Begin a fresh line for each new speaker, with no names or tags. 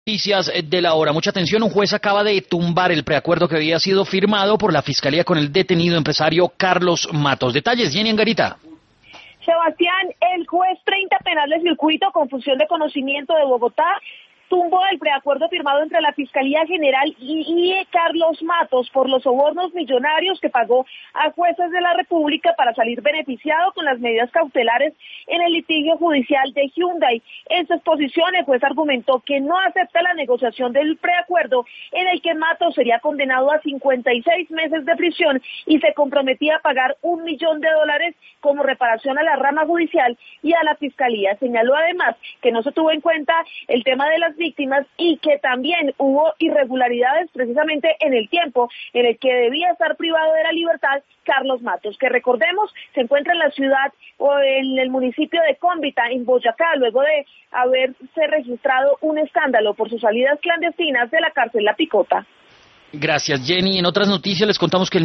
Noticias de la hora. Mucha atención, un juez acaba de tumbar el preacuerdo que había sido firmado por la Fiscalía con el detenido empresario Carlos Matos. Detalles, Jenny Angarita.
Sebastián, el juez 30 penal de circuito con función de conocimiento de Bogotá tumbó el preacuerdo firmado entre la Fiscalía General y Carlos Matos por los sobornos millonarios que pagó a jueces de la República para salir beneficiado con las medidas cautelares en el litigio judicial de Hyundai. En su exposición, el juez argumentó que no acepta la negociación del preacuerdo en el que Matos sería condenado a 56 meses de prisión y se comprometía a pagar $1 millón como reparación a la rama judicial y a la Fiscalía. Señaló además que no se tuvo en cuenta el tema de las víctimas y que también hubo irregularidades precisamente en el tiempo en el que debía estar privado de la libertad Carlos Matos, que recordemos se encuentra en la ciudad o en el municipio de Cómbita, en Boyacá, luego de haberse registrado un escándalo por sus salidas clandestinas de la cárcel La Picota.
Gracias, Jenny. En otras noticias les contamos que